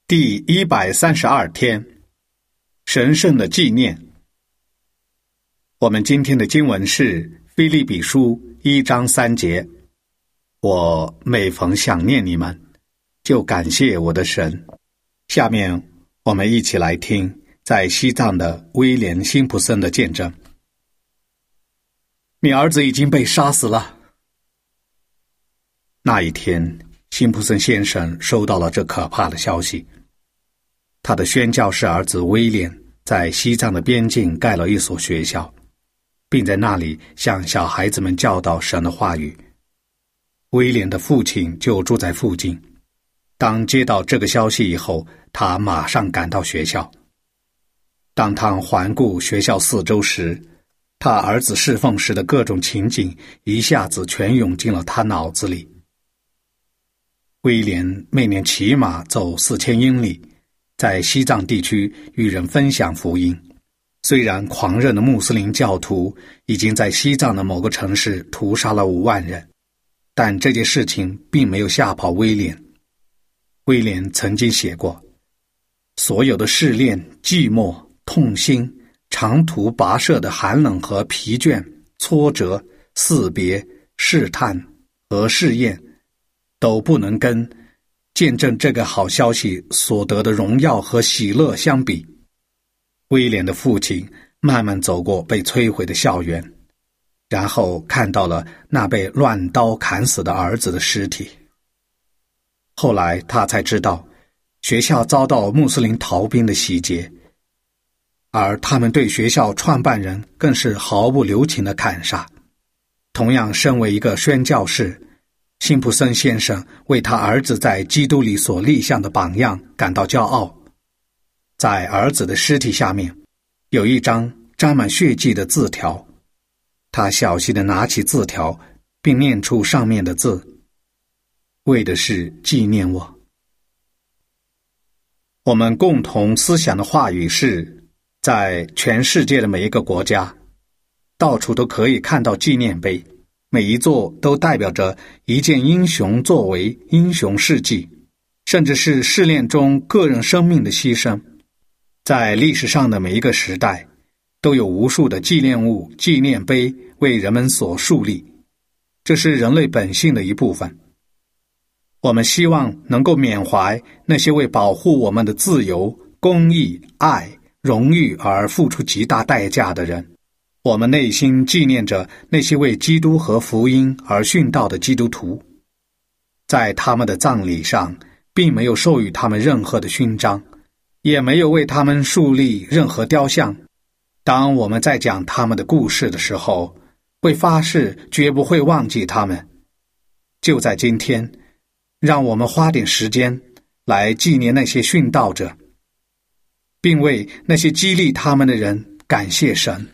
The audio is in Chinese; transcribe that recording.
第132天，神圣的纪念。我们今天的经文是腓立比书1章3节。我每逢想念你们，就感谢我的神。下面我们一起来听在西藏的威廉·辛普森的见证。你儿子已经被杀死了。那一天，辛普森先生收到了这可怕的消息。他的宣教士儿子威廉在西藏的边境盖了一所学校，并在那里向小孩子们教导神的话语。威廉的父亲就住在附近。当接到这个消息以后，他马上赶到学校。当他环顾学校四周时，他儿子侍奉时的各种情景一下子全涌进了他脑子里。威廉每年骑马走4000英里，在西藏地区与人分享福音。虽然狂热的穆斯林教徒已经在西藏的某个城市屠杀了5万人，但这件事情并没有吓跑威廉。威廉曾经写过，所有的试炼、寂寞、痛心、长途跋涉的寒冷和疲倦、挫折、死别、试探和试验，都不能跟见证这个好消息所得的荣耀和喜乐相比。威廉的父亲慢慢走过被摧毁的校园，然后看到了那被乱刀砍死的儿子的尸体。后来他才知道，学校遭到穆斯林逃兵的袭击，而他们对学校创办人更是毫不留情的砍杀。同样身为一个宣教士，辛普森先生为他儿子在基督里所立下的榜样感到骄傲。在儿子的尸体下面有一张沾满血迹的字条，他小心地拿起字条，并念出上面的字，为的是纪念我。我们共同思想的话语是，在全世界的每一个国家，到处都可以看到纪念碑，每一座都代表着一件英雄作为、英雄事迹，甚至是试炼中个人生命的牺牲。在历史上的每一个时代，都有无数的纪念物、纪念碑为人们所树立，这是人类本性的一部分。我们希望能够缅怀那些为保护我们的自由、公义、爱、荣誉而付出极大代价的人。我们内心纪念着那些为基督和福音而殉道的基督徒。在他们的葬礼上，并没有授予他们任何的勋章，也没有为他们树立任何雕像。当我们在讲他们的故事的时候，会发誓绝不会忘记他们。就在今天，让我们花点时间来纪念那些殉道者，并为那些激励他们的人感谢神。